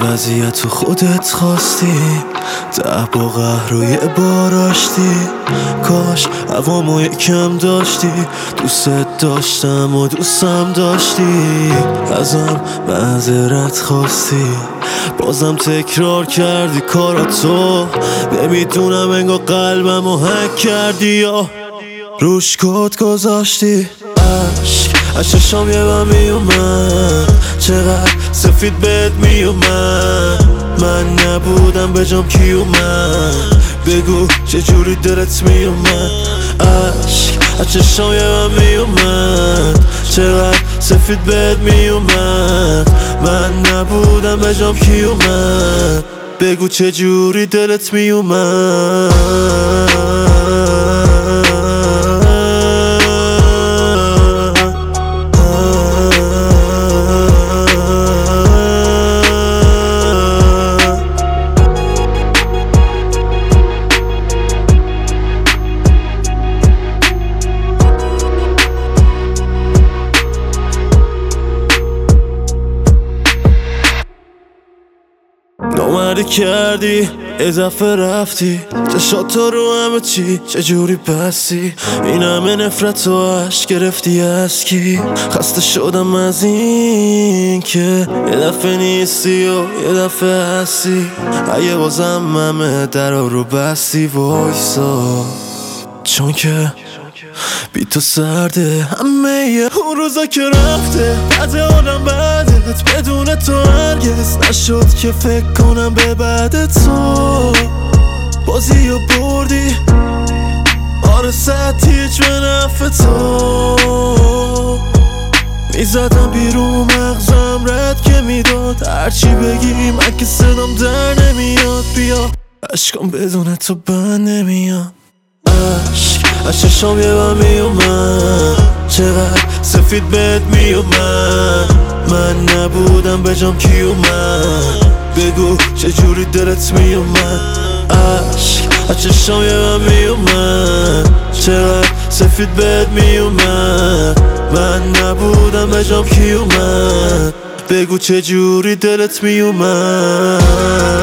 وضعیت خودت خواستی 10 با قهر و 1 بار آشتی. کاش هوامو یکم داشتی، دوست داشتم و دوستم داشتی. ازم معذرت خواستی، بازم تکرار کردی کاراتو. نمیدونم انگار قلبمو هک کردی یا روش کد گذاشتی. عشق از چشام یه بم میومد، چقدر سفید بهت میومد. من نبودم به جام کی اومد؟ بگو چجوری دلت میومد. عشق از چشام یه بم میومد، چقدر سفید بهت میومد. من نبودم به جام کی اومد؟ بگو چجوری دلت میومد. نامردی کردی اضافه رفتی، چشاتو رو همه چی چجوری بستی. این همه نفرت و عشق گرفتی از کی؟ خسته شدم از این که یه دفعه نیستی و یه دفعه هستی. اگه بازم همه درا رو بستی وایسا، چون که بی تو سرده همه اون روزا که رفته. بعد آدم بعدت بدون تو هرگز نشد که فکر کنم به بعد تو. بازی رو بردی، آره صد هیچ به نفع تو. میزدم بیرون مغزم رد که میداد، هرچی بگی من که صدام در نمیاد. بیا عشقم بدون تو بند نمیاد. عشق از چشام یه بم میومد، چقدر سفید بهت میومد. من نبودم به جام کی اومد؟ بگو چجوری دلت میومد. عشق از چشام یه بم میومد، چقدر سفید بهت میومد. من نبودم به جام کی اومد؟ بگو چجوری دلت میومد.